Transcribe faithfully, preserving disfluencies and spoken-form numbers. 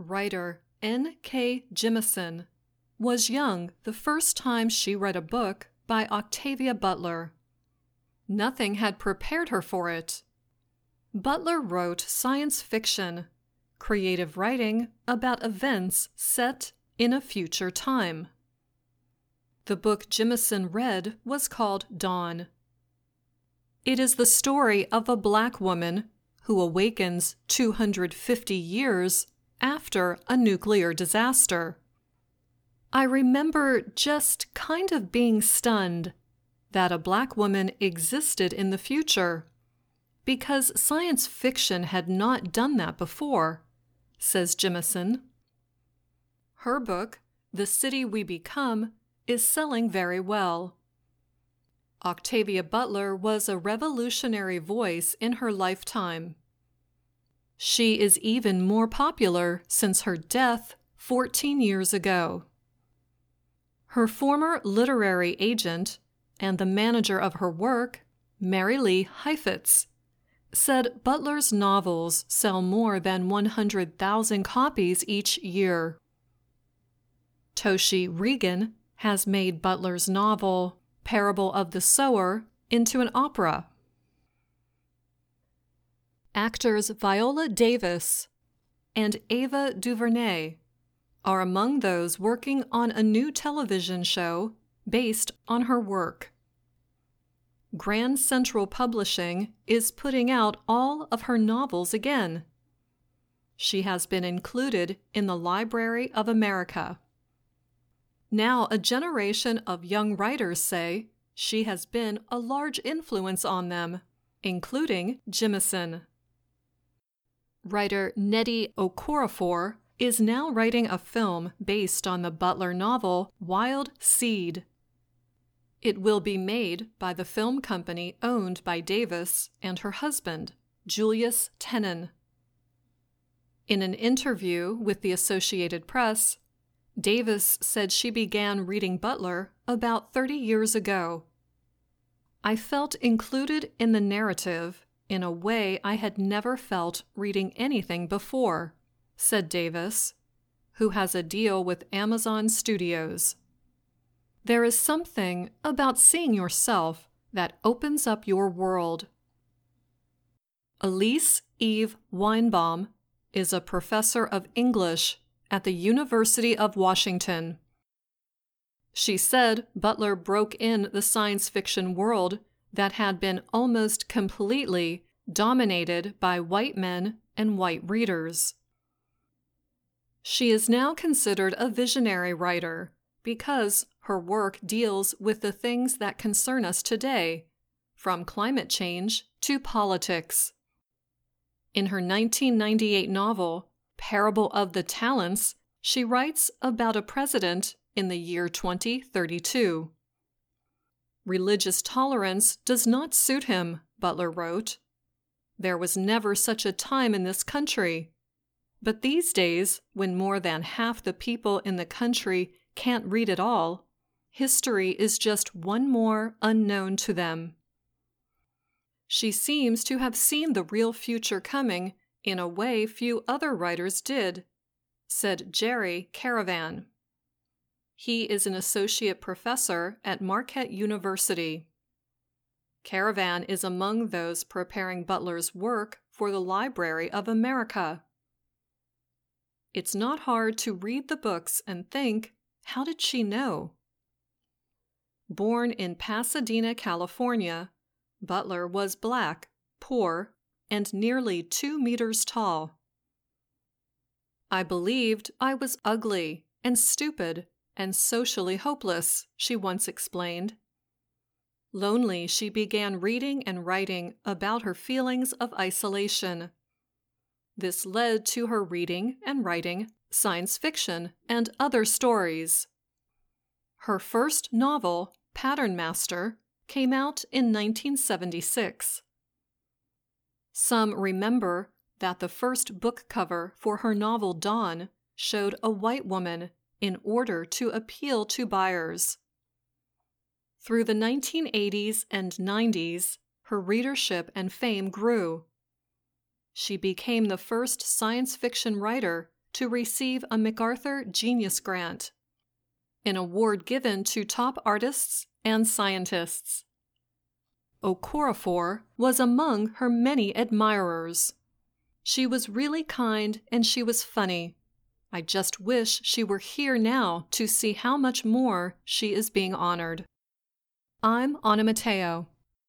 Writer N K Jemisin was young the first time she read a book by Octavia Butler. Nothing had prepared her for it. Butler wrote science fiction, creative writing about events set in a future time. The book Jemisin read was called Dawn. It is the story of a black woman who awakens two hundred fifty years after a nuclear disaster. I remember just kind of being stunned that a black woman existed in the future, because science fiction had not done that before, says Jemisin. Her book, The City We Become, is selling very well. Octavia Butler was a revolutionary voice in her lifetime. She is even more popular since her death fourteen years ago. Her former literary agent and the manager of her work, Mary Lee Heifetz, said Butler's novels sell more than one hundred thousand copies each year. Toshi Regan has made Butler's novel, Parable of the Sower, into an opera. Actors Viola Davis and Ava DuVernay are among those working on a new television show based on her work. Grand Central Publishing is putting out all of her novels again. She has been included in the Library of America. Now a generation of young writers say she has been a large influence on them, including Jemisin. Writer Nnedi Okorafor is now writing a film based on the Butler novel Wild Seed. It will be made by the film company owned by Davis and her husband, Julius Tennon. In an interview with the Associated Press, Davis said she began reading Butler about thirty years ago. I felt included in the narrative in a way I had never felt reading anything before, said Davis, who has a deal with Amazon Studios. There is something about seeing yourself that opens up your world. Elise Eve Weinbaum is a professor of English at the University of Washington. She said Butler broke in the science fiction world that had been almost completely dominated by white men and white readers. She is now considered a visionary writer because her work deals with the things that concern us today, from climate change to politics. In her nineteen ninety-eight novel, Parable of the Talents, she writes about a president in the year twenty thirty-two. Religious tolerance does not suit him, Butler wrote. There was never such a time in this country. But these days, when more than half the people in the country can't read at all, history is just one more unknown to them. She seems to have seen the real future coming in a way few other writers did, said Jerry Caravan. He is an associate professor at Marquette University. Caravan is among those preparing Butler's work for the Library of America. It's not hard to read the books and think, how did she know? Born in Pasadena, California, Butler was black, poor, and nearly two meters tall. I believed I was ugly and stupid and socially hopeless, she once explained. Lonely, she began reading and writing about her feelings of isolation. This led to her reading and writing science fiction and other stories. Her first novel, Pattern Master, came out in nineteen seventy-six. Some remember that the first book cover for her novel Dawn showed a white woman in order to appeal to buyers. Through the nineteen eighties and nineties, her readership and fame grew. She became the first science fiction writer to receive a MacArthur Genius Grant, an award given to top artists and scientists. Okorafor was among her many admirers. She was really kind and she was funny. I just wish she were here now to see how much more she is being honored. I'm Anna Matteo.